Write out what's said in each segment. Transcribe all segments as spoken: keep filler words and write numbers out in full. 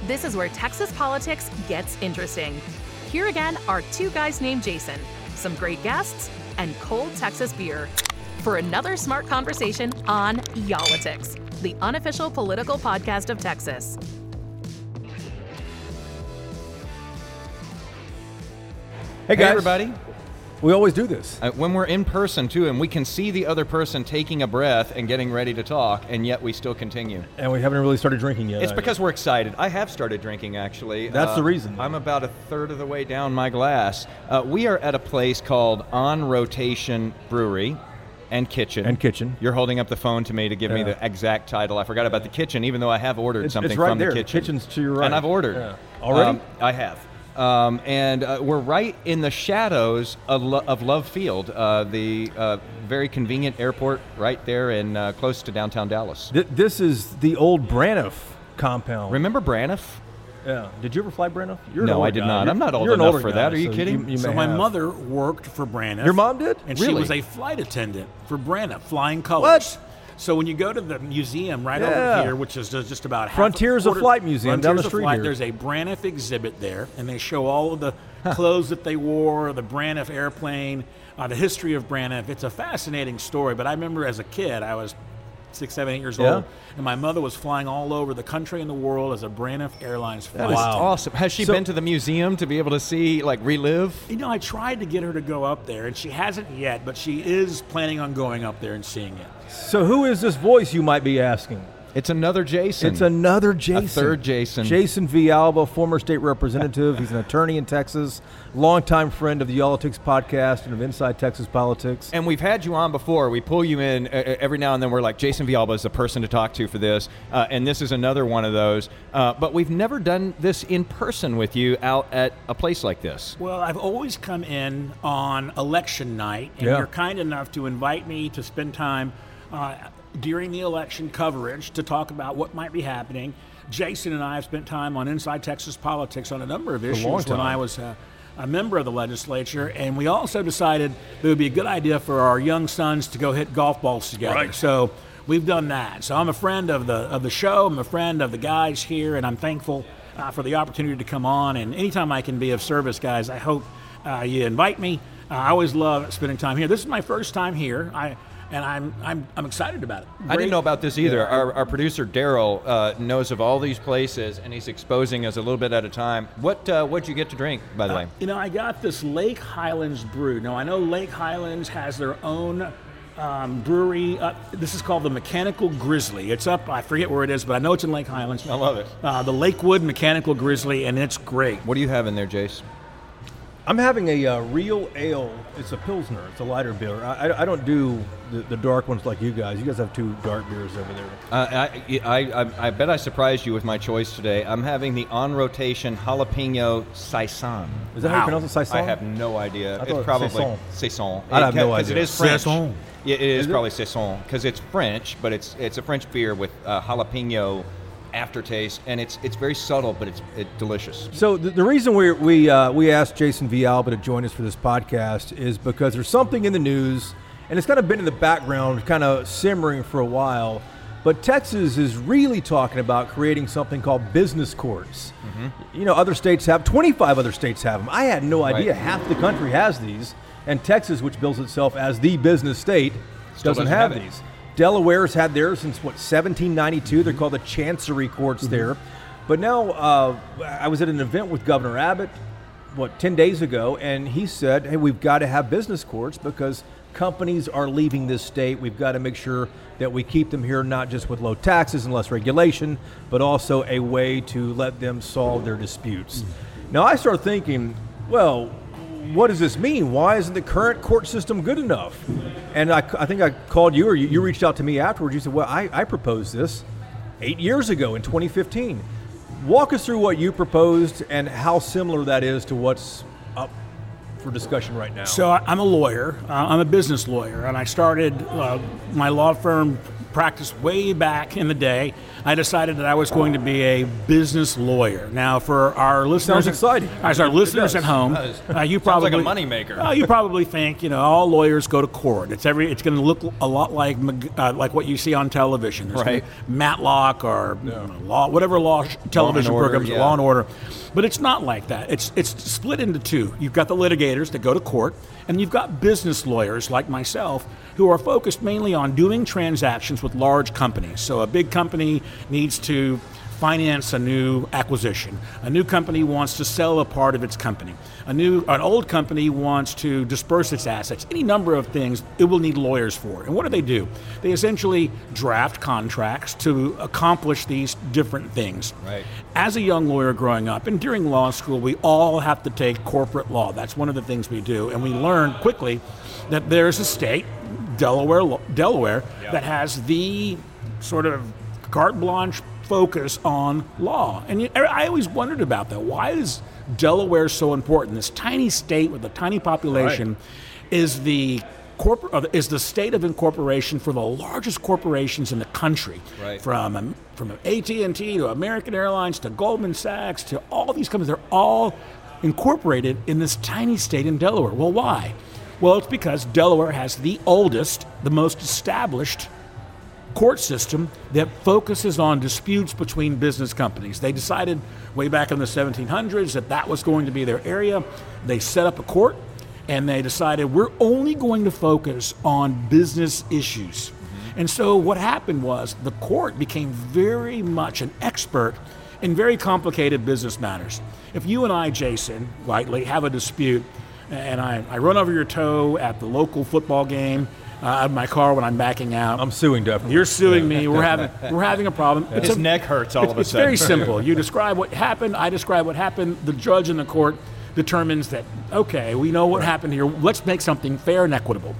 This is where Texas politics gets interesting. Here again are two guys named Jason, some great guests, and cold Texas beer for another smart conversation on Y'all-itics, the unofficial political podcast of Texas. Hey guys, hey everybody. We always do this. Uh, when we're in person, too, and we can see the other person taking a breath and getting ready to talk, and yet we still continue. And we haven't really started drinking yet. It's because we're excited. I have started drinking, actually. That's uh, the reason. I'm about a third of the way down my glass. Uh, we are at a place called On Rotation Brewery and Kitchen. And Kitchen. You're holding up the phone to me to give yeah. me the exact title. I forgot about the kitchen, even though I have ordered it's, something it's right from there. the kitchen. The kitchen's to your right. And I've ordered. Yeah. Already? Um, I have. Um, and uh, we're right in the shadows of, Lo- of Love Field, uh, the uh, very convenient airport right there in uh, close to downtown Dallas. Th- this is the old Braniff compound. Remember Braniff? Yeah. Did you ever fly Braniff? You're no, an older I did guy. not. You're, I'm not old you're an enough older for guy, that. Are you so kidding? You, you so may my have. mother worked for Braniff. Your mom did? And really? she was a flight attendant for Braniff, flying colors. What? So when you go to the museum right Yeah. over here, which is just about half Frontiers a of quarter, Flight Museum down the Frontiers of street Flight, here. There's a Braniff exhibit there, and they show all of the clothes that they wore, the Braniff airplane, uh, the history of Braniff. It's a fascinating story, but I remember as a kid, I was six, seven, eight years Yeah. old, and my mother was flying all over the country and the world as a Braniff Airlines flight That is attendant. awesome. Has she So- been to the museum to be able to see, like, relive? You know, I tried to get her to go up there, and she hasn't yet, but she is planning on going up there and seeing it. So who is this voice, you might be asking? It's another Jason. It's another Jason. A third Jason. Jason Villalba, former state representative. He's an attorney in Texas, longtime friend of the Y'all-itics podcast and of Inside Texas Politics. And we've had you on before. We pull you in uh, every now and then. We're like, Jason Villalba is the person to talk to for this. Uh, and this is another one of those. Uh, but we've never done this in person with you out at a place like this. Well, I've always come in on election night, and Yeah. you're kind enough to invite me to spend time uh, during the election coverage to talk about what might be happening. Jason and I have spent time on Inside Texas Politics on a number of long issues time. when I was uh, a member of the legislature, and we also decided it would be a good idea for our young sons to go hit golf balls together. Right. So we've done that. So I'm a friend of the of the show. I'm a friend of the guys here, and I'm thankful uh, for the opportunity to come on. And anytime I can be of service, guys, I hope uh, you invite me. Uh, I always love spending time here. This is my first time here. I And I'm I'm I'm excited about it. I didn't Great. know about this either. Our, our producer, Daryl, uh, knows of all these places, and he's exposing us a little bit at a time. What uh, what'd you get to drink, by the way? You know, I got this Lake Highlands brew. Now, I know Lake Highlands has their own um, brewery. Uh, this is called the Mechanical Grizzly. It's up, I forget where it is, but I know it's in Lake Highlands. I love it. Uh, the Lakewood Mechanical Grizzly, and it's great. What do you have in there, Jace? I'm having a uh, real ale. It's a Pilsner. It's a lighter beer. I, I, I don't do the, the dark ones like you guys. You guys have two dark beers over there. Uh, I, I, I, I bet I surprised you with my choice today. I'm having the On Rotation Jalapeno Saison. Is that how Wow. you pronounce it? Saison? I have no idea. I thought It's it probably Saison. Saison. I have no Because it idea. is French. Saison. Yeah, it is, Is it? probably Saison because it's French, but it's it's a French beer with uh, jalapeno aftertaste, and it's it's very subtle, but it's it's delicious. So the, the reason we we uh, we asked Jason Villalba to join us for this podcast is because there's something in the news, and it's kind of been in the background, kind of simmering for a while. But Texas is really talking about creating something called business courts. Mm-hmm. You know, other states have, twenty-five other states have them. I had no idea Right. half the country has these. And Texas, which bills itself as the business state, Still doesn't, doesn't have, have it. these. Delaware's had theirs since, what, seventeen ninety-two. They're called the Chancery Courts Mm-hmm. there. But now uh, I was at an event with Governor Abbott, what, ten days ago, and he said, hey, we've got to have business courts because companies are leaving this state. We've got to make sure that we keep them here, not just with low taxes and less regulation, but also a way to let them solve their disputes. Mm-hmm. Now I start thinking, well, what does this mean? Why isn't the current court system good enough? And I, I think I called you, or you, you reached out to me afterwards. You said, well, I, I proposed this eight years ago in twenty fifteen. Walk us through what you proposed and how similar that is to what's up for discussion right now. So I- I'm a lawyer. Uh, I'm a business lawyer, and I started uh, my law firm practice way back in the day, I decided that I was going to be a business lawyer. Now, for our listeners, Sounds exciting. As our listeners does. at home, uh, you probably like a moneymaker. Uh, you probably think, you know, all lawyers go to court. It's every. It's going to look a lot like uh, like what you see on television. There's Right. Matlock or you know, law, whatever law sh- television Order, programs, yeah. Law and Order. But it's not like that. It's it's split into two. You've got the litigators that go to court, and you've got business lawyers like myself who are focused mainly on doing transactions with large companies. So a big company needs to finance a new acquisition. A new company wants to sell a part of its company. A new, an old company wants to disperse its assets. Any number of things it will need lawyers for. And what do they do? They essentially draft contracts to accomplish these different things. Right. As a young lawyer growing up, and during law school, we all have to take corporate law. That's one of the things we do. And we learn quickly that there's a state, Delaware, Delaware, Yeah. that has the sort of carte blanche focus on law. And you, I always wondered about that. Why is Delaware so important? This tiny state with a tiny population Right. is the corporate uh, is the state of incorporation for the largest corporations in the country. Right. From um, from A T and T to American Airlines to Goldman Sachs to all these companies, they're all incorporated in this tiny state in Delaware. Well, why? Well, it's because Delaware has the oldest, the most established court system that focuses on disputes between business companies. They decided way back in the seventeen hundreds that that was going to be their area. They set up a court, and they decided we're only going to focus on business issues. Mm-hmm. And so what happened was the court became very much an expert in very complicated business matters. If you and I, Jason Whiteley, have a dispute, and I, I run over your toe at the local football game, Uh, out of my car when I'm backing out. I'm suing definitely. You're suing me. We're having we're having a problem. It's His a- neck hurts all it's, of a it's sudden. very simple. You describe what happened. I describe what happened. The judge in the court determines that, okay, we know what happened here. Let's make something fair and equitable.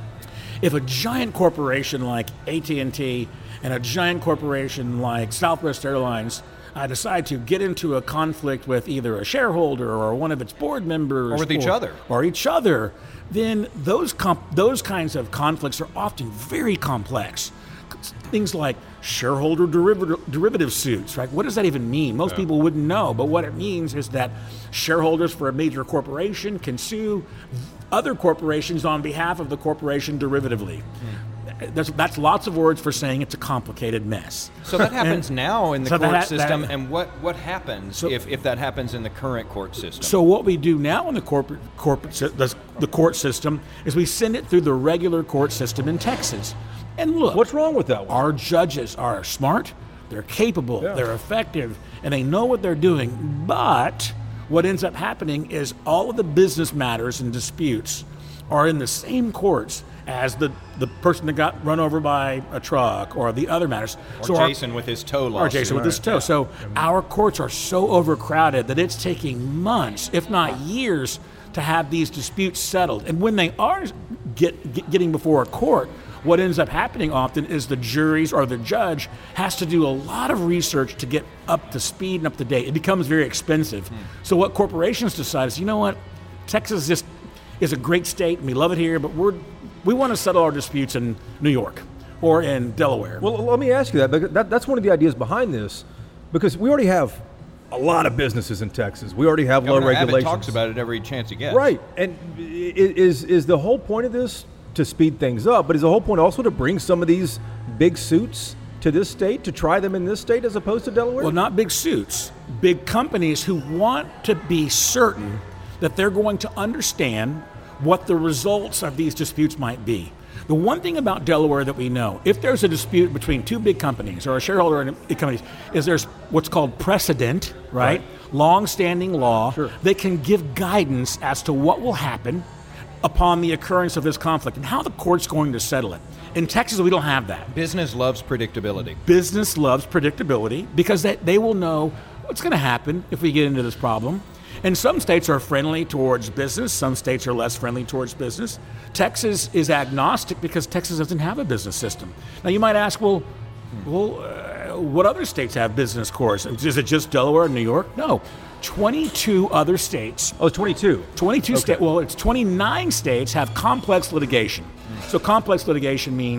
If a giant corporation like A T and T and a giant corporation like Southwest Airlines uh, decide to get into a conflict with either a shareholder or one of its board members, Or with each other. or each other, then those comp- those kinds of conflicts are often very complex. Things like shareholder derivative, derivative suits, right? What does that even mean? Most people wouldn't know, but what it means is that shareholders for a major corporation can sue other corporations on behalf of the corporation derivatively. That's, that's lots of words for saying it's a complicated mess. So that happens now in the So court that- system, that- and what, what happens So- if, if that happens in the current court system? So what we do now in the corporate corporate sy- the, the court system is we send it through the regular court system in Texas. And look, What's wrong with that one? our judges are smart, they're capable, Yeah. they're effective, and they know what they're doing. But what ends up happening is all of the business matters and disputes are in the same courts as the, the person that got run over by a truck or the other matters. or So our- Jason with his toe or lost. Jason with his toe. So our courts are so overcrowded that it's taking months, if not years, to have these disputes settled. And when they are get, get, getting before a court, what ends up happening often is the juries or the judge has to do a lot of research to get up to speed and up to date. It becomes very expensive. So what corporations decide is, you know what, Texas just is a great state and we love it here, but we're we want to settle our disputes in New York or in Delaware. Well, let me ask you that, because that, that's one of the ideas behind this, because we already have a lot of businesses in Texas. We already have Governor low Abbott regulations. talks about it every chance he gets. Right. And i- is is the whole point of this to speed things up, but is the whole point also to bring some of these big suits to this state, to try them in this state as opposed to Delaware? Well, not big suits, big companies who want to be certain that they're going to understand what the results of these disputes might be. The one thing about Delaware that we know, if there's a dispute between two big companies or a shareholder in big companies, is there's what's called precedent, right? Right. Long-standing law Sure. that can give guidance as to what will happen upon the occurrence of this conflict and how the court's going to settle it. In Texas, we don't have that. Business loves predictability. Business loves predictability because they, they will know what's going to happen if we get into this problem. And some states are friendly towards business. Some states are less friendly towards business. Texas is agnostic because Texas doesn't have a business system. Now, you might ask, well, well, uh, what other states have business courts? Is it just Delaware and New York? No. twenty-two other states Oh, it's twenty-two. twenty-two Okay. states, well, it's twenty-nine states have complex litigation. So complex litigation means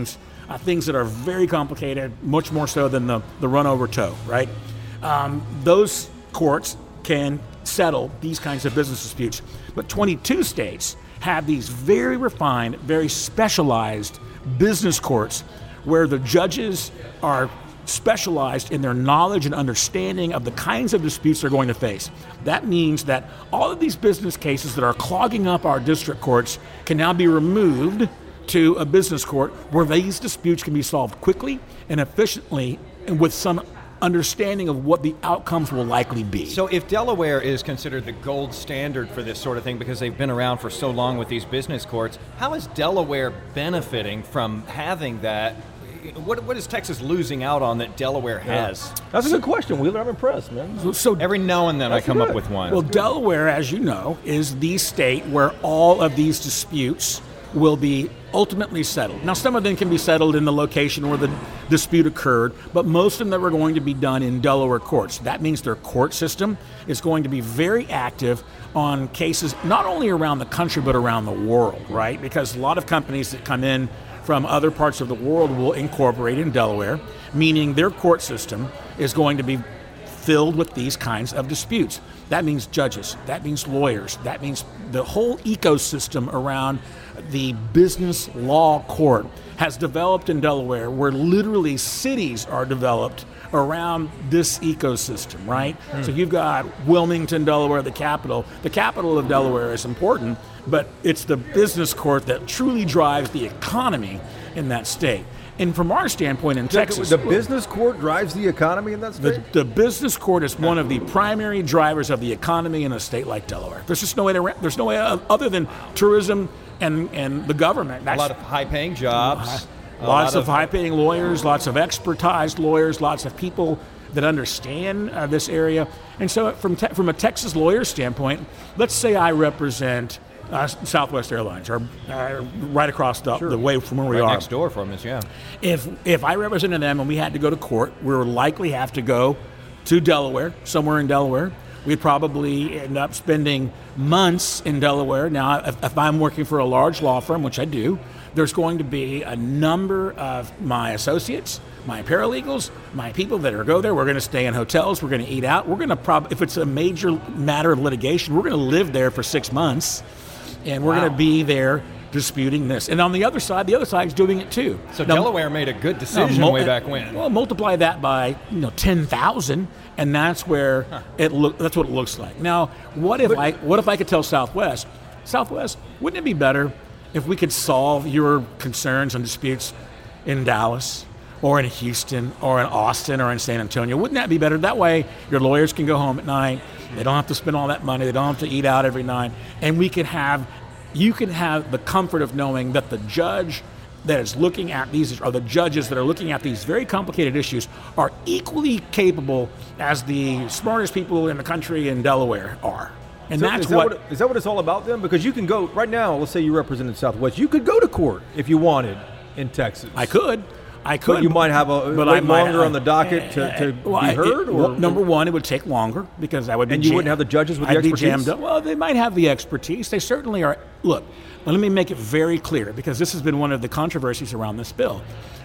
uh, things that are very complicated, much more so than the, the run over tow, right? Um, those courts can settle these kinds of business disputes. But twenty-two states have these very refined, very specialized business courts where the judges are specialized in their knowledge and understanding of the kinds of disputes they're going to face. That means that all of these business cases that are clogging up our district courts can now be removed to a business court where these disputes can be solved quickly and efficiently and with some understanding of what the outcomes will likely be. So if Delaware is considered the gold standard for this sort of thing because they've been around for so long with these business courts, how is Delaware benefiting from having that? What, what is Texas losing out on that Delaware has? Yeah. That's a good question, Wheeler. I'm impressed, man. So, so every now and then I come good. up with one. Well, Delaware, as you know, is the state where all of these disputes will be ultimately settled. Now, some of them can be settled in the location where the dispute occurred, but most of them are going to be done in Delaware courts. That means their court system is going to be very active on cases not only around the country, but around the world, right? Because a lot of companies that come in from other parts of the world will incorporate in Delaware, meaning their court system is going to be filled with these kinds of disputes. That means judges, that means lawyers, that means the whole ecosystem around the business law court has developed in Delaware, where literally cities are developed around this ecosystem, right? Mm. So you've got Wilmington, Delaware, the capital. The capital of Delaware is important, but it's the business court that truly drives the economy in that state. And from our standpoint in the, Texas, the business court drives the economy in that state? The, the business court is one of the primary drivers of the economy in a state like Delaware. There's just no way to, there's no way other than tourism and, and the government. That's, a lot of high-paying jobs. Uh, lots of, of high-paying lawyers, lots of expertized lawyers, lots of people that understand uh, this area. And so from te- from a Texas lawyer standpoint, let's say I represent Uh, Southwest Airlines, or uh, right across the, sure. the way from where we right are. Next door from us, yeah. If if I represented them and we had to go to court, we would likely have to go to Delaware, somewhere in Delaware. We'd probably end up spending months in Delaware. Now, if, if I'm working for a large law firm, which I do, there's going to be a number of my associates, my paralegals, my people that are go there. We're going to stay in hotels. We're going to eat out. We're going to probably, if it's a major matter of litigation, we're going to live there for six months. And we're wow. going to be there disputing this. And on the other side, the other side is doing it too. So now, Delaware made a good decision now, mul- way back when. Well, multiply that by you know ten thousand, and that's where huh. it look. That's what it looks like. Now, what if but, I what if I could tell Southwest, Southwest, wouldn't it be better if we could solve your concerns and disputes in Dallas, or in Houston, or in Austin, or in San Antonio? Wouldn't that be better? That way, your lawyers can go home at night. They don't have to spend all that money. They don't have to eat out every night. And we can have, you can have the comfort of knowing that the judge that is looking at these, or the judges that are looking at these very complicated issues, are equally capable as the smartest people in the country in Delaware are. And so that's is that what, what is that what it's all about then? Because you can go right now. Let's say you represented Southwest. You could go to court if you wanted in Texas. I could. I could. But you might have a but wait I might, longer uh, on the docket to, to well, be heard? It, or well, number one, it would take longer because I would be And you jam- wouldn't have the judges with the I'd be expertise? jammed up. Well, they might have the expertise. They certainly are. Look, let me make it very clear, because this has been one of the controversies around this bill.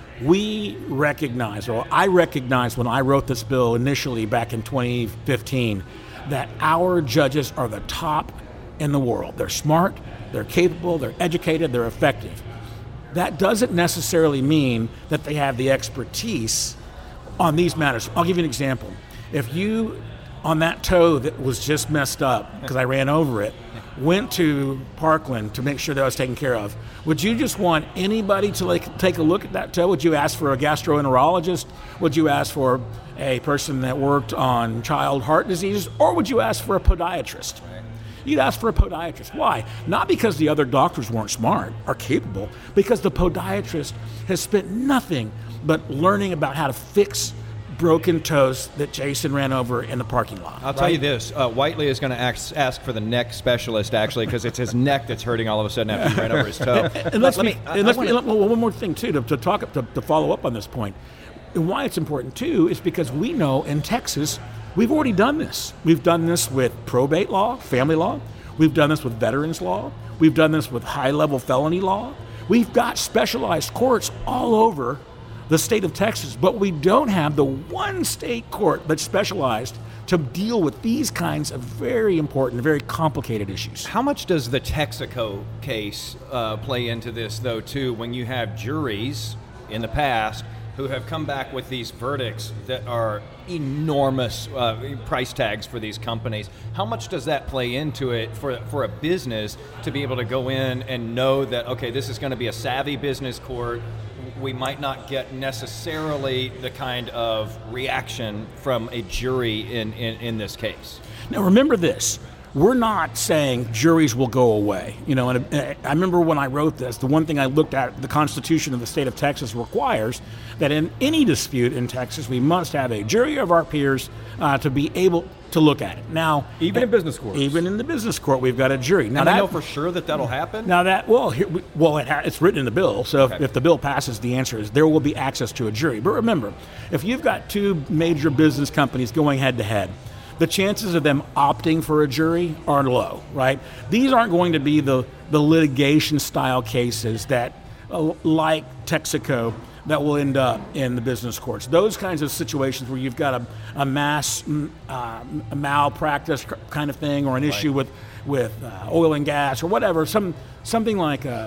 We recognize, or I recognized when I wrote this bill initially back in twenty fifteen, that our judges are the top in the world. They're smart, they're capable, they're educated, they're effective. That doesn't necessarily mean that they have the expertise on these matters. I'll give you an example. If you, on that toe that was just messed up because I ran over it, went to Parkland to make sure that I was taken care of, would you just want anybody to like take a look at that toe? Would you ask for a gastroenterologist? Would you ask for a person that worked on child heart diseases? Or would you ask for a podiatrist? You'd ask for a podiatrist. Why? Not because the other doctors weren't smart or capable, because the podiatrist has spent nothing but learning about how to fix broken toes that Jason ran over in the parking lot. I'll tell right? you this, uh, Whiteley is going to ask, ask for the neck specialist, actually, because it's his neck that's hurting all of a sudden after he ran over his toe. And let's let me, and let's me, well, one more thing, too, to, to talk to, to follow up on this point. And why it's important, too, is because we know in Texas, we've already done this. We've done this with probate law, family law. We've done this with veterans law. We've done this with high-level felony law. We've got specialized courts all over the state of Texas, but we don't have the one state court that's specialized to deal with these kinds of very important, very complicated issues. How much does the Texaco case uh, play into this, though, too, when you have juries in the past who have come back with these verdicts that are enormous uh, price tags for these companies? How much does that play into it for, for a business to be able to go in and know that, okay, this is going to be a savvy business court, we might not get necessarily the kind of reaction from a jury in, in, in this case? Now remember this, we're not saying juries will go away. You know, and I remember when I wrote this, the one thing I looked at, the Constitution of the state of Texas requires that in any dispute in Texas, we must have a jury of our peers uh, to be able to look at it. Now, even in business courts, even in the business court, we've got a jury. Now, and that, I know for sure that that'll happen. Now that well, here, we, well, it ha- it's written in the bill. So Okay. if, if the bill passes, the answer is there will be access to a jury. But remember, if you've got two major business companies going head to head, the chances of them opting for a jury are low, right? These aren't going to be the, the litigation style cases that, uh, like Texaco, that will end up in the business courts. Those kinds of situations where you've got a, a mass mm, uh, a malpractice kind of thing, or an issue with, with uh, oil and gas or whatever, some something like, um,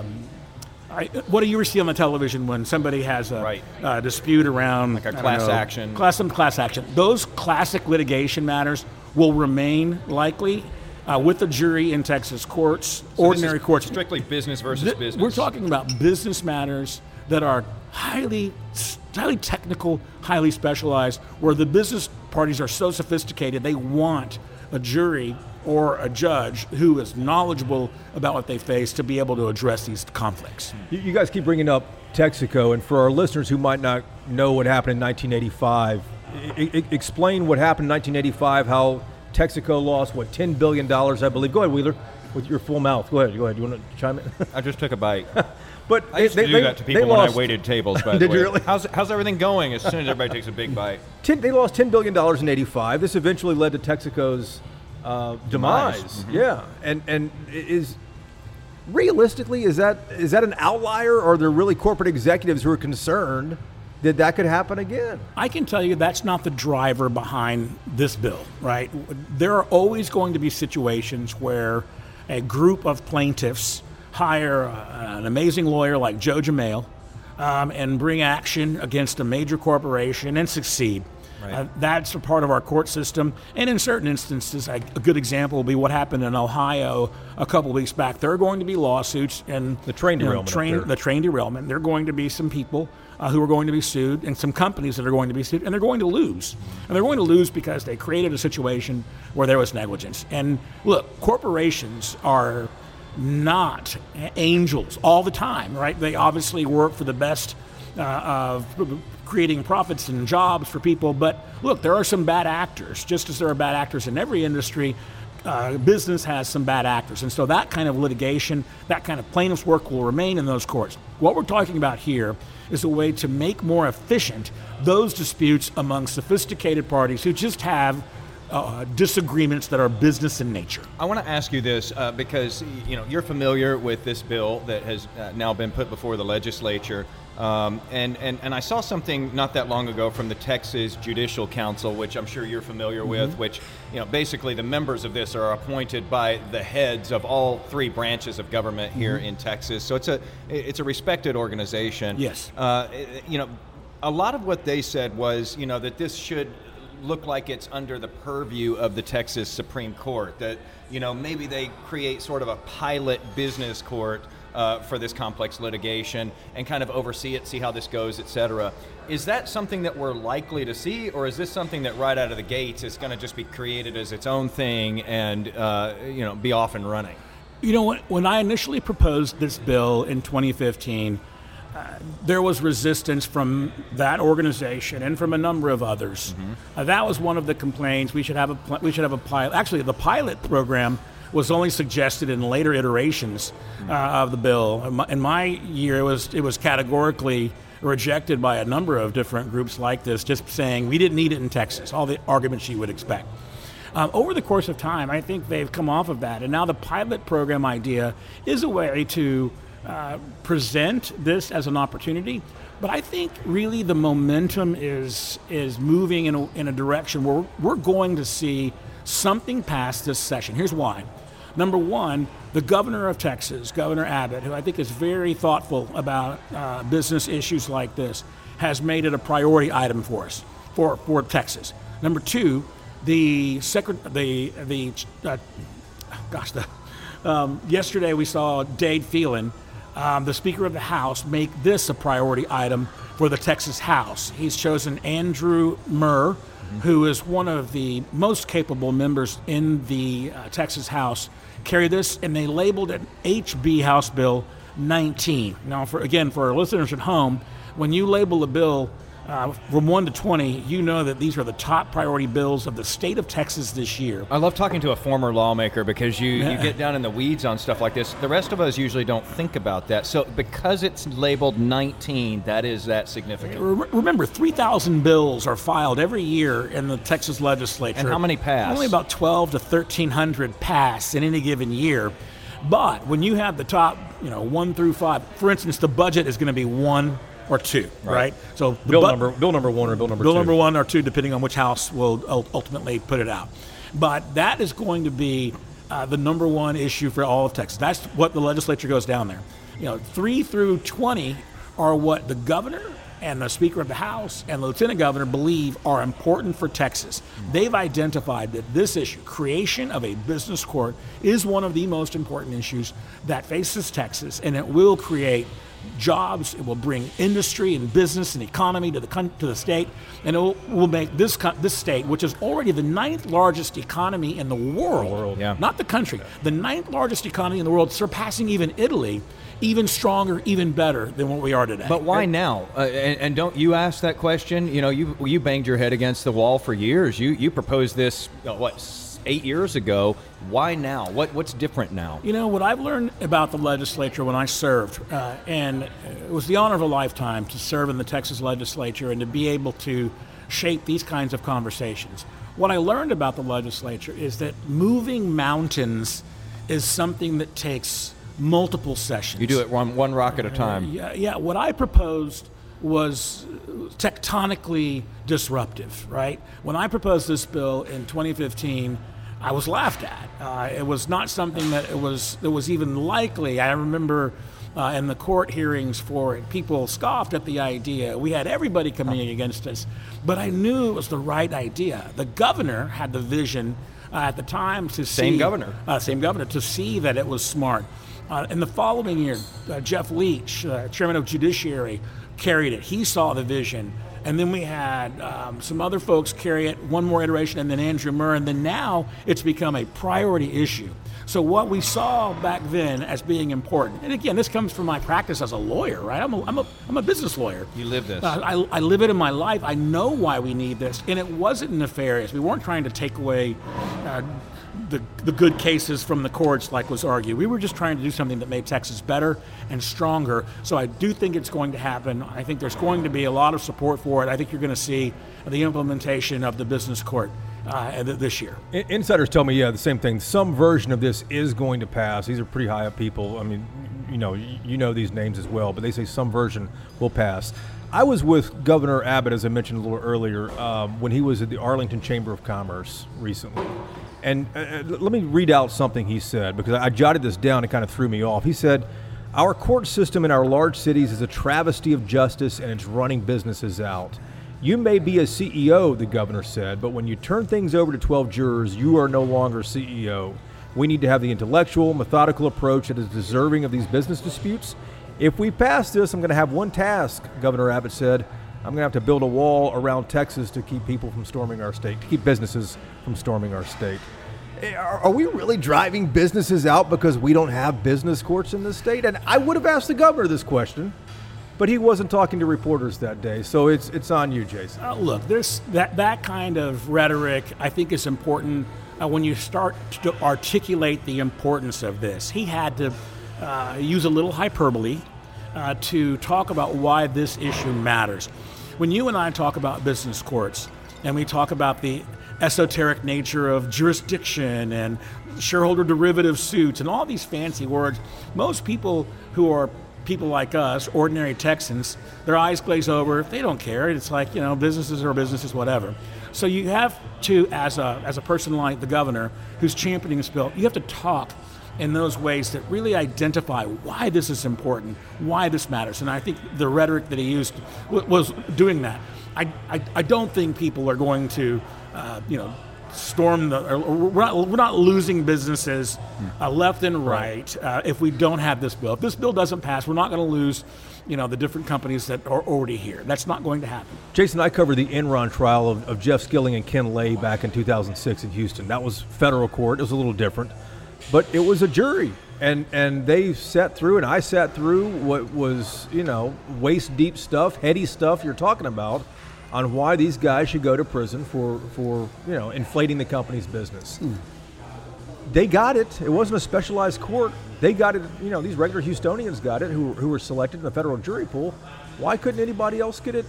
I, what do you see on the television when somebody has a Right. uh, dispute around Like a I don't class know, action. Class, some class action. Those classic litigation matters will remain likely uh, with the jury in Texas courts, ordinary This is courts. strictly business versus Th- business. We're talking about business matters that are highly, highly technical, highly specialized, where the business parties are so sophisticated they want a jury or a judge who is knowledgeable about what they face to be able to address these conflicts. You, you guys keep bringing up Texaco, and for our listeners who might not know what happened in nineteen eighty-five, I- I- explain what happened in nineteen eighty-five, how Texaco lost, what, ten billion dollars, I believe. Go ahead, Wheeler, with your full mouth. Go ahead, go ahead. You want to chime in? I just took a bite. But I used they, to do they, that to they people when lost, I waited tables, by the Did way. you really? How's, how's everything going as soon as everybody takes a big bite? ten, they lost ten billion dollars in eighty-five. This eventually led to Texaco's uh, demise. Demise. Mm-hmm. Yeah, and and is realistically is that is that an outlier, or are there really corporate executives who are concerned that that could happen again? I can tell you that's not the driver behind this bill, right? There are always going to be situations where a group of plaintiffs hire uh, an amazing lawyer like Joe Jamail um, and bring action against a major corporation and succeed. Right. Uh, that's a part of our court system. And in certain instances, a, a good example will be what happened in Ohio a couple weeks back. There are going to be lawsuits and The train you know, derailment up train, there. the train derailment. There are going to be some people uh, who are going to be sued, and some companies that are going to be sued, and they're going to lose. And they're going to lose because they created a situation where there was negligence. And look, corporations are not angels all the time, right? They obviously work for the best uh, of creating profits and jobs for people. But look, there are some bad actors, just as there are bad actors in every industry. Uh, business has some bad actors. And so that kind of litigation, that kind of plaintiff's work will remain in those courts. What we're talking about here is a way to make more efficient those disputes among sophisticated parties who just have uh, disagreements that are business in nature. I want to ask you this uh, because you know you're familiar with this bill that has uh, now been put before the legislature, um, and, and and I saw something not that long ago from the Texas Judicial Council, which I'm sure you're familiar Mm-hmm. with. Which you know basically the members of this are appointed by the heads of all three branches of government here Mm-hmm. in Texas. So it's a it's a respected organization. Yes. Uh, you know, a lot of what they said was you know that this should look like it's under the purview of the Texas Supreme Court, that you know maybe they create sort of a pilot business court uh, for this complex litigation and kind of oversee it, see how this goes, et cetera. Is that something that we're likely to see, or is this something that right out of the gates is going to just be created as its own thing and uh, you know be off and running? You know, when, when I initially proposed this bill in twenty fifteen, uh, there was resistance from that organization and from a number of others. Mm-hmm. Uh, that was one of the complaints. We should have a pl- we should have a pilot. Actually, the pilot program was only suggested in later iterations uh, of the bill. In my, in my year, it was it was categorically rejected by a number of different groups like this, just saying we didn't need it in Texas. All the arguments you would expect. Um, over the course of time, I think they've come off of that, and now the pilot program idea is a way to uh, present this as an opportunity, but I think really the momentum is is moving in a, in a direction where we're going to see something pass this session. Here's why. Number one, the governor of Texas, Governor Abbott, who I think is very thoughtful about uh, business issues like this, has made it a priority item for us, for, for Texas. Number two, the secret, the the uh, gosh, the um, yesterday we saw Dade Phelan, um, the Speaker of the House, make this a priority item for the Texas House. He's chosen Andrew Murr, mm-hmm. who is one of the most capable members in the uh, Texas House, carry this, and they labeled it H B House Bill nineteen. Now, for again, for our listeners at home, when you label a bill uh, from one to twenty, you know that these are the top priority bills of the state of Texas this year. I love talking to a former lawmaker because you, you get down in the weeds on stuff like this. The rest of us usually don't think about that. So because it's labeled nineteen, that is that significant. Remember, three thousand bills are filed every year in the Texas legislature. And how many pass? Only about twelve to thirteen hundred pass in any given year. But when you have the top, you know, one through five, for instance, the budget is going to be one or two, right? right? So the bill bu- number, bill number one or bill number bill two. Bill number one or two, depending on which house will ultimately put it out. But that is going to be uh, the number one issue for all of Texas. That's what the legislature goes down there. You know, three through twenty are what the governor and the Speaker of the House and the Lieutenant Governor believe are important for Texas. They've identified that this issue, creation of a business court, is one of the most important issues that faces Texas, and it will create jobs. It will bring industry and business and economy to the to the state, and it will, will make this this state, which is already the ninth largest economy in the world, world. Yeah. not the country, the ninth largest economy in the world, surpassing even Italy, even stronger, even better than what we are today. But why now? Uh, and, and don't you ask that question? You know, you you banged your head against the wall for years. You you proposed this, uh, what, eight years ago. Why now? What What's different now? You know, what I've learned about the legislature when I served, uh, and it was the honor of a lifetime to serve in the Texas legislature and to be able to shape these kinds of conversations. What I learned about the legislature is that moving mountains is something that takes multiple sessions. You do it one, one rock at a time. Uh, yeah, yeah. What I proposed was tectonically disruptive, right? When I proposed this bill in twenty fifteen, I was laughed at. Uh, it was not something that it was that was even likely. I remember uh, in the court hearings for it, people scoffed at the idea. We had everybody coming against us, but I knew it was the right idea. The governor had the vision uh, at the time to see Same governor. Uh, same governor to see that it was smart. Uh, in the following year, uh, Jeff Leach, uh, chairman of Judiciary, carried it. He saw the vision. And then we had um, some other folks carry it, one more iteration, and then Andrew Murr. And then now it's become a priority issue. So what we saw back then as being important, and again, this comes from my practice as a lawyer, right? I'm a, I'm a, I'm a business lawyer. You live this. Uh, I, I live it in my life. I know why we need this. And it wasn't nefarious. We weren't trying to take away uh, the, the good cases from the courts like was argued. We were just trying to do something that made Texas better and stronger. So I do think it's going to happen. I think there's going to be a lot of support for it. I think you're going to see the implementation of the business court uh, this year. Insiders tell me, yeah, the same thing. Some version of this is going to pass. These are pretty high up people. I mean, you know, you know these names as well, but they say some version will pass. I was with Governor Abbott, as I mentioned a little earlier, um, when he was at the Arlington Chamber of Commerce recently. And uh, let me read out something he said, because I jotted this down. It kind of threw me off. He said, "Our court system in our large cities is a travesty of justice, and it's running businesses out. You may be a C E O," the governor said, "but when you turn things over to twelve jurors, you are no longer C E O. We need to have the intellectual, methodical approach that is deserving of these business disputes. If we pass this, I'm going to have one task," Governor Abbott said. "I'm going to have to build a wall around Texas to keep people from storming our state, to keep businesses from storming our state." Are, are we really driving businesses out because we don't have business courts in this state? And I would have asked the governor this question, but he wasn't talking to reporters that day. So it's it's on you, Jason. Uh, look, there's that, that kind of rhetoric, I think, is important uh, when you start to articulate the importance of this. He had to uh, use a little hyperbole uh, to talk about why this issue matters. When you and I talk about business courts, and we talk about the esoteric nature of jurisdiction and shareholder derivative suits and all these fancy words. Most people who are people like us, ordinary Texans, their eyes glaze over. They don't care. It's like, you know, businesses are businesses, whatever. So you have to, as a as a person like the governor who's championing this bill, you have to talk in those ways that really identify why this is important, why this matters. And I think the rhetoric that he used w- was doing that. I, I, I don't think people are going to, uh, you know, storm the, or we're not, we're not losing businesses uh, left and right uh, if we don't have this bill. If this bill doesn't pass, we're not going to lose, you know, the different companies that are already here. That's not going to happen. Jason, I covered the Enron trial of, of Jeff Skilling and Ken Lay back in two thousand six in Houston. That was federal court. It was a little different, but it was a jury, and and they sat through, and I sat through what was, you know, waist deep stuff, heady stuff you're talking about, on why these guys should go to prison for, for you know, inflating the company's business. Mm. They got it. It wasn't a specialized court. They got it. You know, these regular Houstonians got it who, who were selected in the federal jury pool. Why couldn't anybody else get it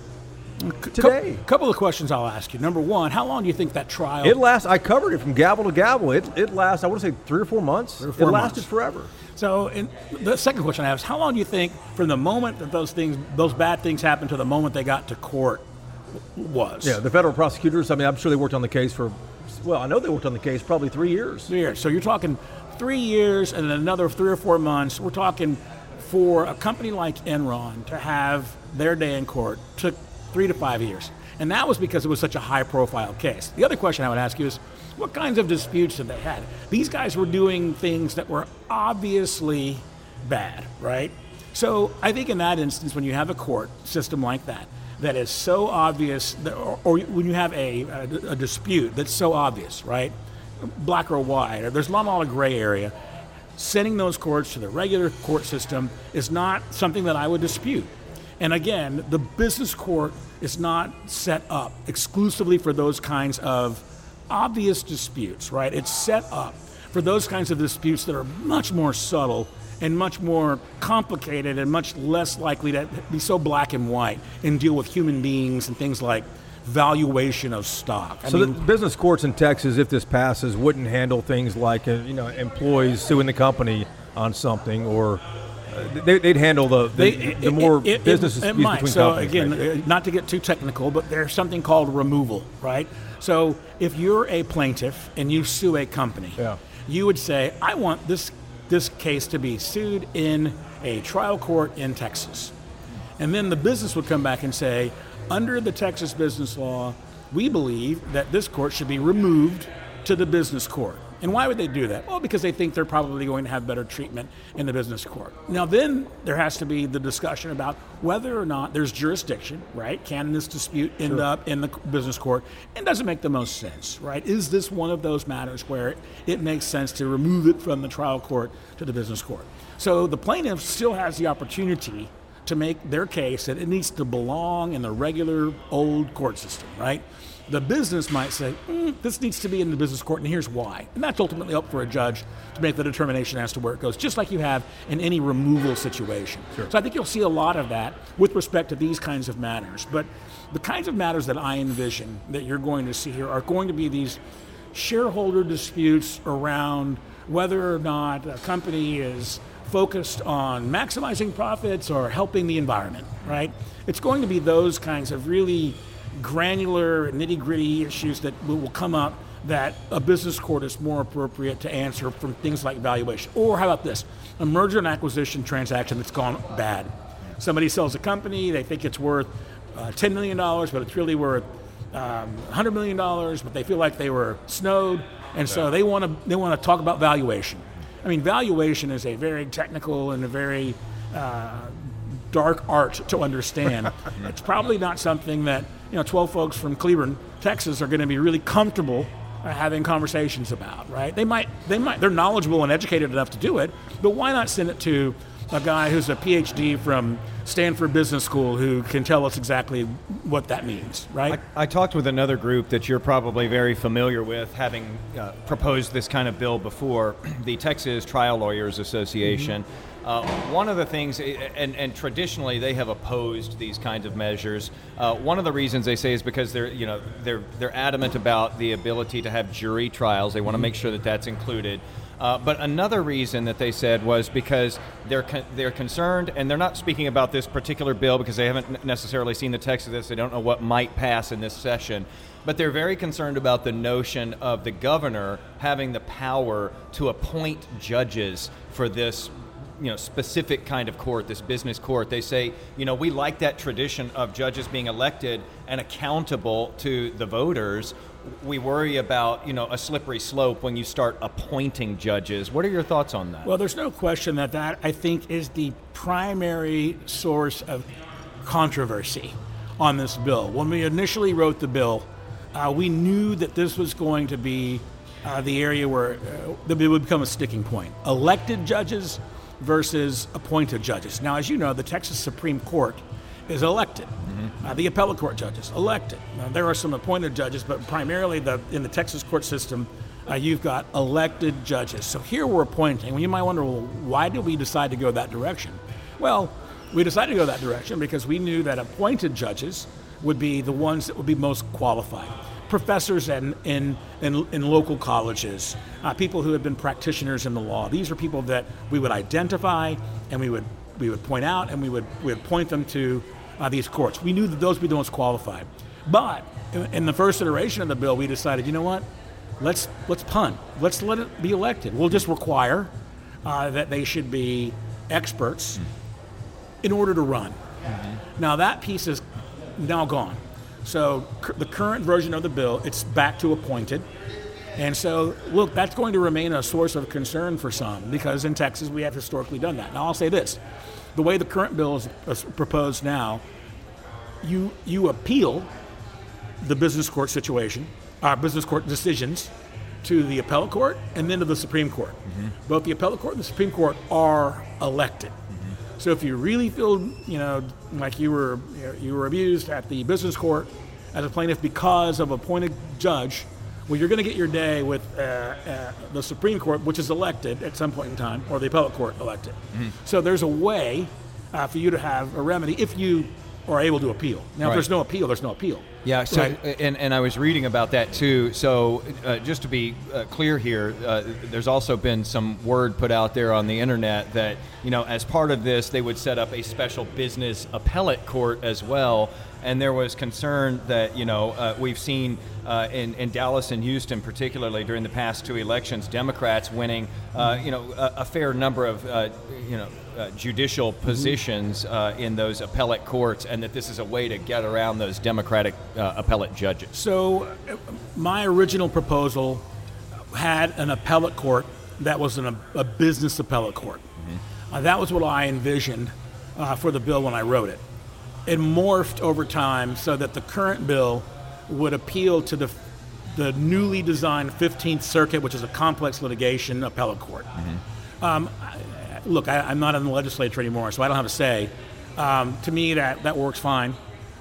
today? A couple of questions I'll ask you. Number one, how long do you think that trial? It lasts. I covered it from gavel to gavel. It it lasts, I want to say, three or four months. Three or four it months. lasted forever. So, and the second question I have is, how long do you think from the moment that those things, those bad things happened to the moment they got to court was? Yeah, the federal prosecutors, I mean, I'm sure they worked on the case for, well, I know they worked on the case probably three years. Three years. So you're talking three years and then another three or four months. We're talking for a company like Enron to have their day in court took three to five years. And that was because it was such a high-profile case. The other question I would ask you is, what kinds of disputes did they had? These guys were doing things that were obviously bad, right? So I think in that instance, when you have a court system like that, that is so obvious, that, or, or when you have a, a, a dispute that's so obvious, right? Black or white, or there's not a lot of gray area, sending those courts to the regular court system is not something that I would dispute. And again, the business court is not set up exclusively for those kinds of obvious disputes, right? It's set up for those kinds of disputes that are much more subtle and much more complicated and much less likely to be so black and white and deal with human beings and things like valuation of stock. I so mean, the business courts in Texas, if this passes, wouldn't handle things like, uh, you know, employees suing the company on something, or uh, they, they'd handle the, the, they, the more it, it, business it, disputes it might. between so companies. Again, maybe. uh, not to get too technical, but there's something called removal, right? So if you're a plaintiff and you sue a company, yeah. you would say, I want this this case to be sued in a trial court in Texas. And then the business would come back and say, under the Texas business law, we believe that this court should be removed to the business court. And why would they do that? Well, because they think they're probably going to have better treatment in the business court. Now then, there has to be the discussion about whether or not there's jurisdiction, right? Can this dispute end Sure. up in the business court? And does it make the most sense, right? Is this one of those matters where it makes sense to remove it from the trial court to the business court? So the plaintiff still has the opportunity to make their case that it needs to belong in the regular old court system, right? The business might say, mm, this needs to be in the business court, and here's why. And that's ultimately up for a judge to make the determination as to where it goes, just like you have in any removal situation. Sure. So I think you'll see a lot of that with respect to these kinds of matters. But the kinds of matters that I envision that you're going to see here are going to be these shareholder disputes around whether or not a company is focused on maximizing profits or helping the environment, right? It's going to be those kinds of really granular, nitty-gritty issues that will come up that a business court is more appropriate to answer from things like valuation. Or how about this? A merger and acquisition transaction that's gone bad. Somebody sells a company, they think it's worth uh, ten million dollars, but it's really worth um, one hundred million dollars, but they feel like they were snowed, and so they want to they want to talk about valuation. I mean, valuation is a very technical and a very uh, dark art to understand. It's probably not something that, you know, twelve folks from Cleburne, Texas, are going to be really comfortable uh, having conversations about, right? They might, they might, they're knowledgeable and educated enough to do it, but why not send it to a guy who's a P H D from Stanford Business School who can tell us exactly what that means, right? I, I talked with another group that you're probably very familiar with, having uh, proposed this kind of bill before, the Texas Trial Lawyers Association. Mm-hmm. Uh, one of the things, and, and traditionally they have opposed these kinds of measures. Uh, one of the reasons they say is because they're, you know, they're they're adamant about the ability to have jury trials. They want to make sure that that's included. Uh, but another reason that they said was because they're con- they're concerned, and they're not speaking about this particular bill because they haven't necessarily seen the text of this. They don't know what might pass in this session. But they're very concerned about the notion of the governor having the power to appoint judges for this, you know, specific kind of court, this business court. They say, you know, we like that tradition of judges being elected and accountable to the voters. We worry about, you know, a slippery slope when you start appointing judges. What are your thoughts on that? Well, there's no question that that, I think, is the primary source of controversy on this bill. When we initially wrote the bill, uh, we knew that this was going to be uh, the area where uh, it would become a sticking point. Elected judges versus appointed judges. Now, as you know, the Texas Supreme Court is elected. Mm-hmm. Uh, the appellate court judges, elected. Now, there are some appointed judges, but primarily the in the Texas court system, uh, you've got elected judges. So here we're appointing. Well, you might wonder, well, why did we decide to go that direction? Well, we decided to go that direction because we knew that appointed judges would be the ones that would be most qualified. Professors in, in, in, in local colleges, uh, people who have been practitioners in the law. These are people that we would identify and we would we would point out and we would we would point them to uh, these courts. We knew that those would be the most qualified. But in, in the first iteration of the bill, we decided, you know what? Let's let's punt. Let's let it be elected. We'll just require uh, that they should be experts mm-hmm. in order to run. Mm-hmm. Now that piece is now gone. So c- the current version of the bill, it's back to appointed. And so, look, that's going to remain a source of concern for some because in Texas we have historically done that. Now I'll say this, the way the current bill is uh, proposed now, you you appeal the business court situation, uh, business court decisions to the appellate court and then to the Supreme Court. Mm-hmm. Both the appellate court and the Supreme Court are elected. So if you really feel, you know, like you were you, know, you were abused at the business court as a plaintiff because of appointed judge, well, you're going to get your day with uh, uh, the Supreme Court, which is elected at some point in time, or the appellate court elected. Mm-hmm. So there's a way uh, for you to have a remedy if you are able to appeal. Now, right. If there's no appeal, there's no appeal. Yeah, so, right. and, and I was reading about that too. So uh, just to be uh, clear here, uh, there's also been some word put out there on the internet that, you know, as part of this, they would set up a special business appellate court as well. And there was concern that, you know, uh, we've seen uh, in, in Dallas and Houston, particularly during the past two elections, Democrats winning, uh, you know, a, a fair number of, uh, you know, uh, judicial positions uh, in those appellate courts, and that this is a way to get around those Democratic uh, appellate judges. So uh, my original proposal had an appellate court that was an, a business appellate court. Mm-hmm. Uh, that was what I envisioned uh, for the bill when I wrote it. It morphed over time so that the current bill would appeal to the the newly designed fifteenth Circuit, which is a complex litigation appellate court. Mm-hmm. Um, look, I, I'm not in the legislature anymore, so I don't have a say. Um, to me, that, that works fine.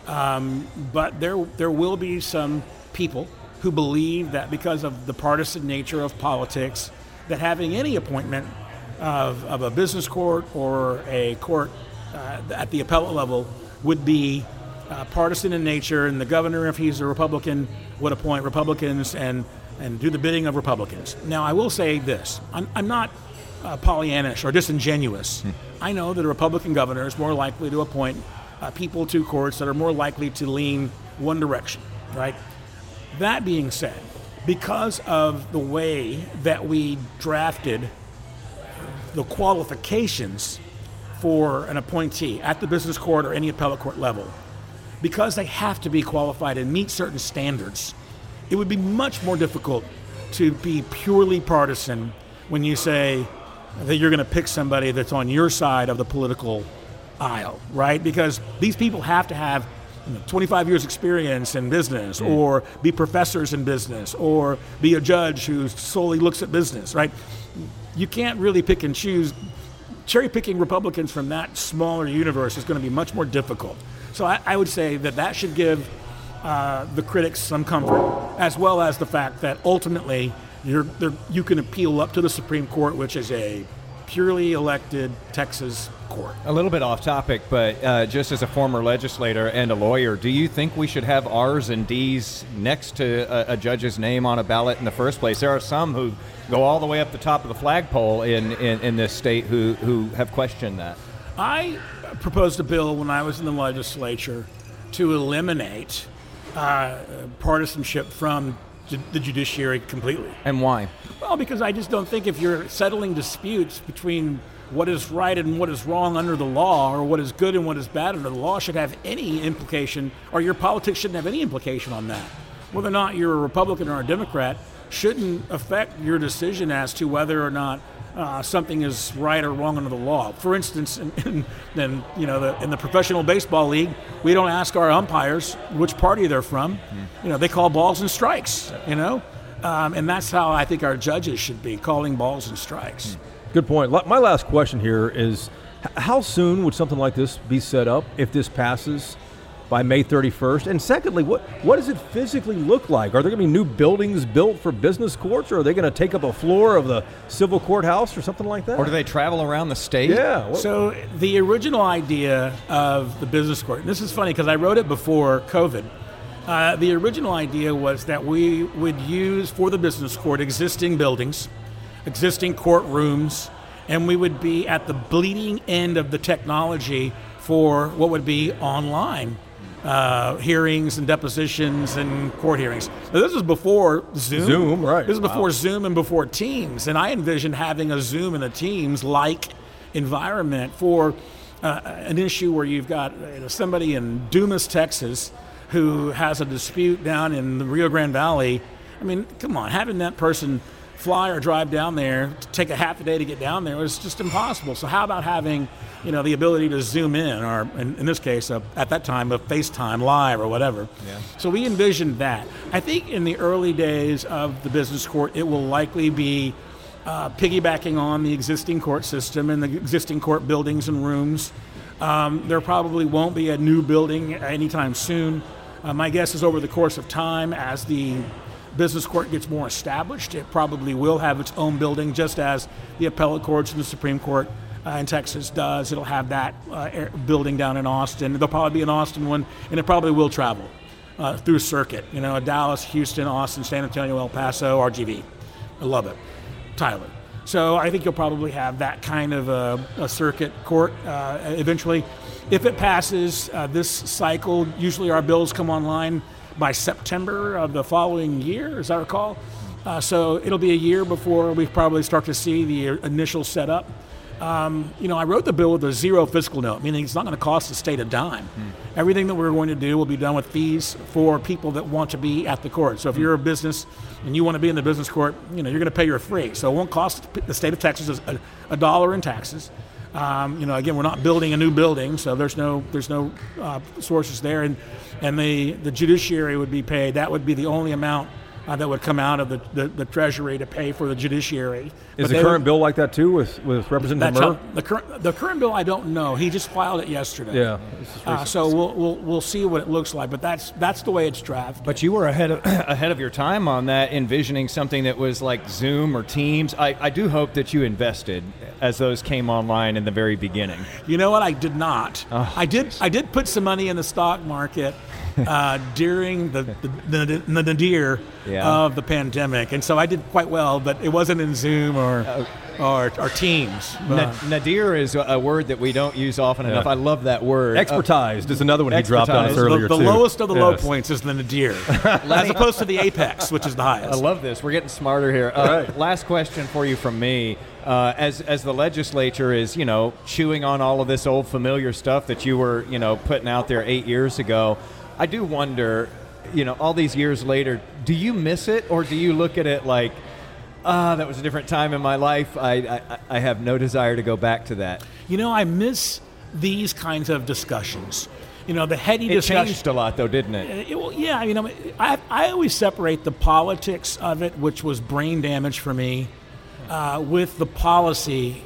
Um, but there there will be some people who believe that because of the partisan nature of politics, that having any appointment of, of a business court or a court uh, at the appellate level would be uh, partisan in nature, and the governor, if he's a Republican, would appoint Republicans and, and do the bidding of Republicans. Now, I will say this. I'm, I'm not uh, Pollyannish or disingenuous. Hmm. I know that a Republican governor is more likely to appoint uh, people to courts that are more likely to lean one direction, right? That being said, because of the way that we drafted the qualifications for an appointee at the business court or any appellate court level, because they have to be qualified and meet certain standards, it would be much more difficult to be purely partisan when you say that you're going to pick somebody that's on your side of the political aisle, right? Because these people have to have you know, twenty-five years experience in business, mm. or be professors in business, or be a judge who solely looks at business, right? You can't really pick and choose cherry picking Republicans from that smaller universe is going to be much more difficult. So I, I would say that that should give uh, the critics some comfort, as well as the fact that ultimately you're, you can appeal up to the Supreme Court, which is a purely elected Texas court. A little bit off topic, but uh, just as a former legislator and a lawyer, do you think we should have R's and D's next to a, a judge's name on a ballot in the first place? There are some who go all the way up the top of the flagpole in, in, in this state who, who have questioned that. I proposed a bill when I was in the legislature to eliminate uh, partisanship from the judiciary completely. And why? Well, because I just don't think if you're settling disputes between what is right and what is wrong under the law, or what is good and what is bad under the law, should have any implication, or your politics shouldn't have any implication on that. Whether or not you're a Republican or a Democrat shouldn't affect your decision as to whether or not uh, something is right or wrong under the law. For instance, in, in, in you know the, in the professional baseball league, we don't ask our umpires which party they're from. Mm. You know, they call balls and strikes. You know, um, and that's how I think our judges should be, calling balls and strikes. Mm. Good point. My last question here is, how soon would something like this be set up if this passes by May thirty-first? And secondly, what what does it physically look like? Are there going to be new buildings built for business courts, or are they going to take up a floor of the civil courthouse or something like that? Or do they travel around the state? Yeah. What? So the original idea of the business court, and this is funny because I wrote it before COVID, uh, the original idea was that we would use for the business court existing buildings, existing courtrooms, and we would be at the bleeding end of the technology for what would be online uh, hearings and depositions and court hearings. Now, this is before Zoom. Zoom, right. This is before Wow. Zoom and before Teams. And I envisioned having a Zoom and a Teams-like environment for uh, an issue where you've got you know, somebody in Dumas, Texas, who has a dispute down in the Rio Grande Valley. I mean, come on, having that person fly or drive down there, to take a half a day to get down there, was just impossible. So how about having, you know, the ability to zoom in, or in, in this case, a, at that time, a FaceTime live or whatever. Yeah. So we envisioned that. I think in the early days of the business court, it will likely be uh, piggybacking on the existing court system and the existing court buildings and rooms. Um, there probably won't be a new building anytime soon. Uh, my guess is over the course of time, as the business court gets more established, it probably will have its own building, just as the appellate courts and the Supreme Court uh, in Texas does. It'll have that uh, air, building down in Austin. There'll probably be an Austin one, and it probably will travel uh, through circuit. You know, Dallas, Houston, Austin, San Antonio, El Paso, R G V. I love it. Tyler. So I think you'll probably have that kind of a, a circuit court uh, eventually. If it passes uh, this cycle, usually our bills come online by September of the following year, as I recall. Uh, so it'll be a year before we probably start to see the initial setup. Um, you know, I wrote the bill with a zero fiscal note, meaning it's not going to cost the state a dime. Mm. Everything that we're going to do will be done with fees for people that want to be at the court. So if mm. you're a business and you want to be in the business court, you know, you're going to pay your fee. So it won't cost the state of Texas a, a dollar in taxes. Um, you know, again, we're not building a new building, so there's no there's no uh, sources there, and and the, the judiciary would be paid. That would be the only amount uh, that would come out of the, the, the Treasury to pay for the judiciary. Is but the current would, bill like that too, with with Representative Murr? how, the current the current bill, I don't know. He just filed it yesterday. Yeah. Uh, so we'll we'll we'll see what it looks like, but that's that's the way it's drafted. But you were ahead of ahead of your time on that, envisioning something that was like Zoom or Teams. I, I do hope that you invested as those came online in the very beginning. You know what? I did not. Oh, I did. I did put some money in the stock market uh, during the the, the, the nadir yeah. of the pandemic, and so I did quite well. But it wasn't in Zoom or uh, or, or Teams. Na- nadir is a word that we don't use often yeah. enough. I love that word. Expertized uh, is another one he dropped on us the, earlier the too. The lowest of the yes. low points is the nadir, as opposed to the apex, which is the highest. I love this. We're getting smarter here. Uh, right. Last question for you from me. Uh, as as the legislature is, you know, chewing on all of this old familiar stuff that you were, you know, putting out there eight years ago, I do wonder, you know, all these years later, do you miss it, or do you look at it like, ah, that was a different time in my life. I, I I have no desire to go back to that. You know, I miss these kinds of discussions. You know, the heady it discussion. It changed a lot, though, didn't it? it well, yeah, you know, I I always separate the politics of it, which was brain damage for me, Uh, with the policy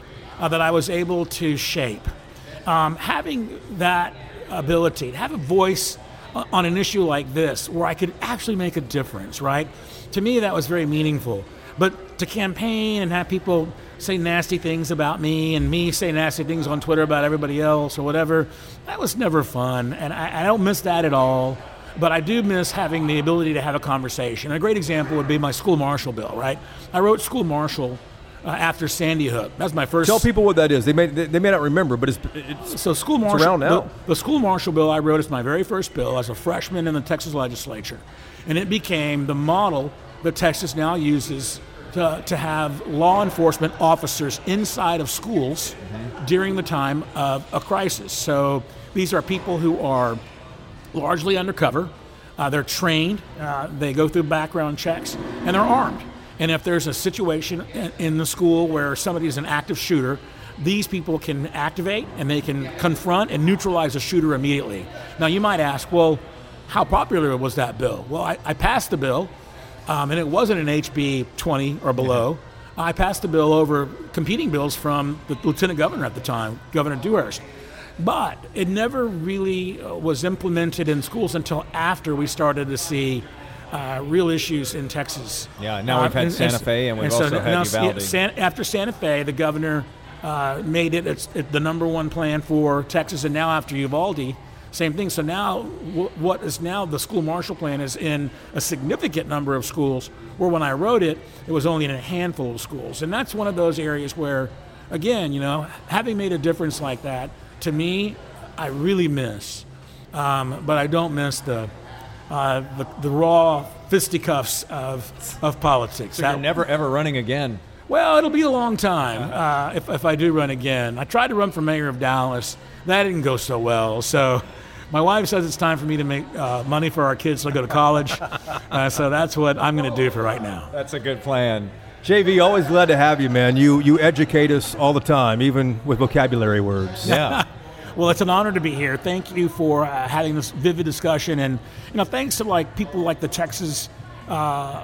uh, that I was able to shape. Um, having that ability to have a voice on an issue like this where I could actually make a difference, right? To me, that was very meaningful. But to campaign and have people say nasty things about me and me say nasty things on Twitter about everybody else or whatever, that was never fun. And I, I don't miss that at all. But I do miss having the ability to have a conversation. A great example would be my school marshal bill, right? I wrote school marshal uh, after Sandy Hook. That was my first. Tell people what that is. They may they, they may not remember, but it's, it's so school marshal. around now. The, the school marshal bill I wrote is my very first bill as a freshman in the Texas legislature, and it became the model that Texas now uses to, to have law enforcement officers inside of schools mm-hmm. during the time of a crisis. So these are people who are largely undercover. Uh, they're trained. Uh, they go through background checks, and they're armed. And if there's a situation in, in the school where somebody is an active shooter, these people can activate and they can confront and neutralize a shooter immediately. Now, you might ask, well, how popular was that bill? Well, I, I passed the bill. Um, and it wasn't an H B twenty or below. Mm-hmm. I passed the bill over competing bills from the lieutenant governor at the time, Governor Dewhurst. But it never really was implemented in schools until after we started to see uh, real issues in Texas. Yeah, now we've had uh, and, Santa Fe and we've and so also had Uvalde. San, after Santa Fe, the governor uh, made it it's, it the number one plan for Texas, and now after Uvalde, same thing. So now w- what is now the school marshal plan is in a significant number of schools, where when I wrote it, it was only in a handful of schools. And that's one of those areas where, again, you know, having made a difference like that, to me, I really miss. Um, but I don't miss the, uh, the the raw fisticuffs of of politics. So that, you're never, ever running again? Well, it'll be a long time uh, if, if I do run again. I tried to run for mayor of Dallas. That didn't go so well. So my wife says it's time for me to make uh, money for our kids to go to college. Uh, so that's what I'm going to do for right now. That's a good plan. J V, always glad to have you, man. You you educate us all the time, even with vocabulary words. Yeah. Well, it's an honor to be here. Thank you for uh, having this vivid discussion, and you know, thanks to like people like the Texas, uh,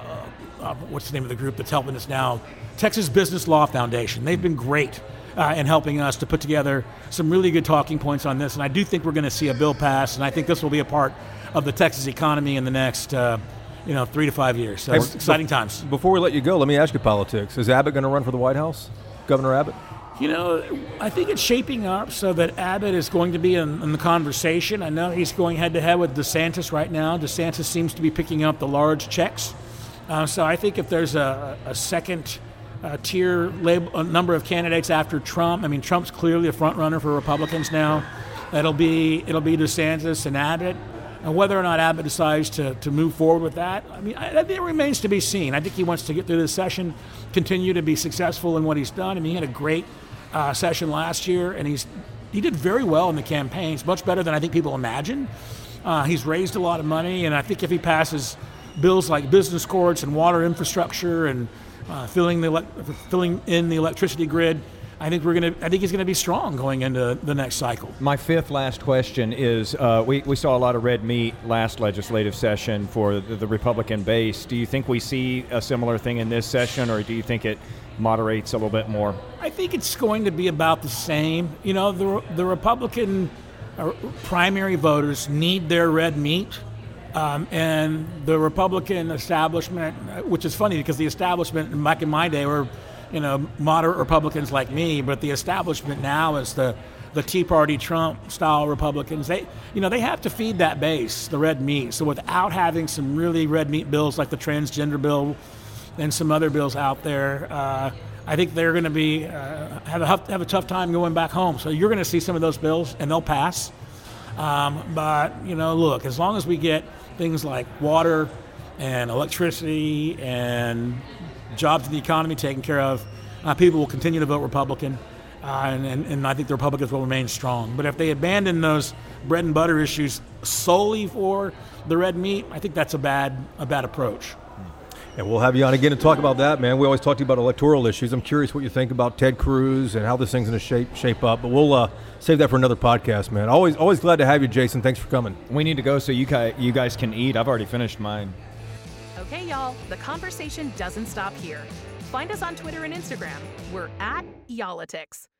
uh, what's the name of the group that's helping us now? Texas Business Law Foundation. They've been great uh, in helping us to put together some really good talking points on this, and I do think we're going to see a bill pass, and I think this will be a part of the Texas economy in the next, uh, you know, three to five years. So it's exciting times. Before we let you go, let me ask you politics. Is Abbott going to run for the White House? Governor Abbott? You know, I think it's shaping up so that Abbott is going to be in, in the conversation. I know he's going head-to-head with DeSantis right now. DeSantis seems to be picking up the large checks. Uh, so I think if there's a, a second uh, tier label, a number of candidates after Trump, I mean, Trump's clearly a front runner for Republicans now. It'll be it'll be DeSantis and Abbott. And whether or not Abbott decides to, to move forward with that, I mean, I, I think it remains to be seen. I think he wants to get through this session, continue to be successful in what he's done. I mean, he had a great Uh, session last year, and he's he did very well in the campaigns, much better than I think people imagine. Uh, he's raised a lot of money, and I think if he passes bills like business courts and water infrastructure and uh, filling the ele- filling in the electricity grid, I think we're gonna. I think he's gonna be strong going into the next cycle. My fifth last question is: uh, we we saw a lot of red meat last legislative session for the, the Republican base. Do you think we see a similar thing in this session, or do you think it moderates a little bit more? I think it's going to be about the same. You know, the the Republican uh, primary voters need their red meat, um, and the Republican establishment, which is funny because the establishment back in my day were, you know, moderate Republicans like me, but the establishment now is the the Tea Party Trump style Republicans. They, you know, they have to feed that base the red meat. So without having some really red meat bills like the transgender bill and some other bills out there, uh, I think they're going to be uh, have a have a tough time going back home. So you're going to see some of those bills, and they'll pass. Um, but you know, look, as long as we get things like water and electricity and jobs in the economy taken care of, uh, people will continue to vote Republican, uh, and, and and I think the Republicans will remain strong. But if they abandon those bread and butter issues solely for the red meat, I think that's a bad a bad approach. And we'll have you on again to talk about that, man. We always talk to you about electoral issues. I'm curious what you think about Ted Cruz and how this thing's going to shape shape up. But we'll uh, save that for another podcast, man. Always always glad to have you, Jason. Thanks for coming. We need to go so you guys, you guys can eat. I've already finished mine. Okay, y'all, the conversation doesn't stop here. Find us on Twitter and Instagram. We're at Y'all-itics.